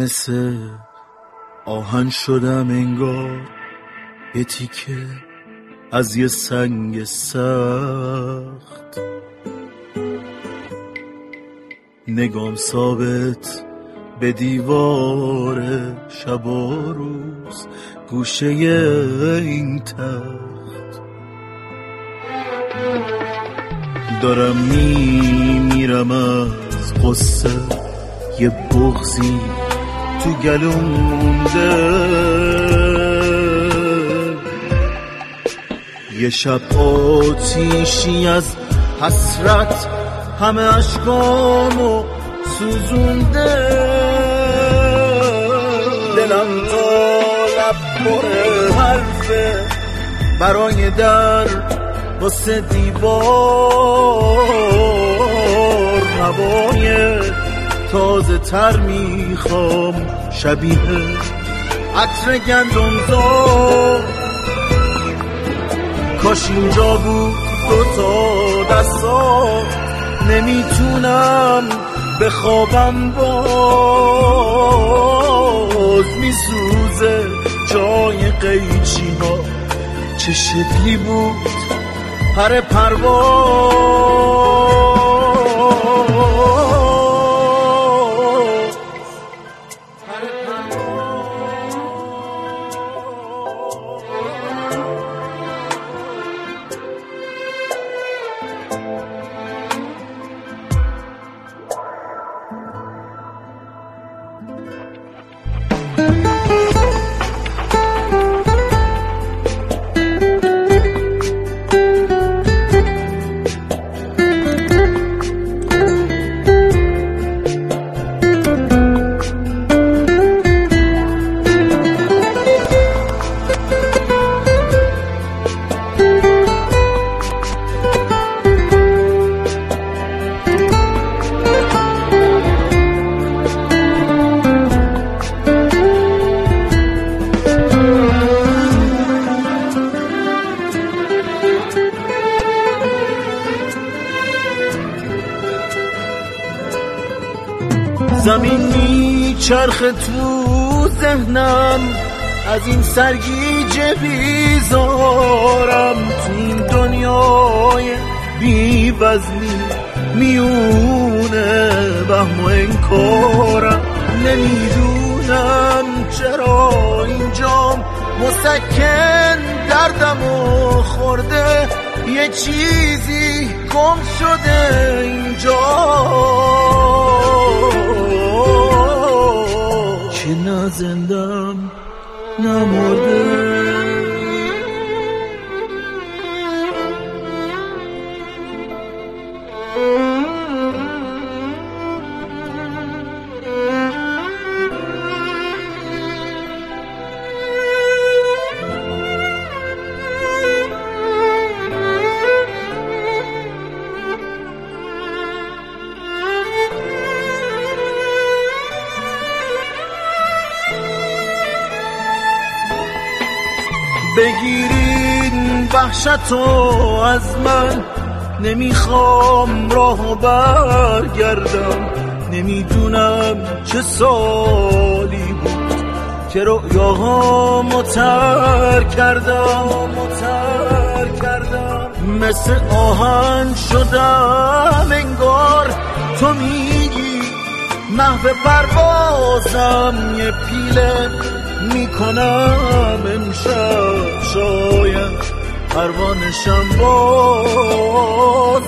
مثل آهن شدم انگار، یه تیکه از یه سنگ سخت. نگام ثابت به دیوار شب و روز، گوشه این تخت. دارم میرم از قصه، یه بغضی تو گلوم مونده. یه شب آتیشی از حسرت همه اشکامو سوزونده. دلم تا لب پر حرفه برای در واسه دیوار. هوای تازه تر میخوام شبیه عطر گندمزار. کاش اینجا بود دوتا دستا، نمیتونم بخوابم باز. میسوزه جای قیچی ها، چه شکلی بود پر پرواز. زمین میچرخه تو ذهنم، از این سرگیجه بیزارم. تو این دنیای بی‌وزنی میونه وهم و انکارم. نمیدونم چرا اینجام مسکن دردمو خورده. یه چیزی گم شده اینجا که نه زندم نه مرده. بگیرین وحشتو از من، نمیخوام راه برگردم. نمیدونم چه سالی بود که رؤیاهامو ترک کردم. مثل آهن شدم انگار، تو میگی محو پروازم. یه پیله میکنم امشب، شاید پروانشم باز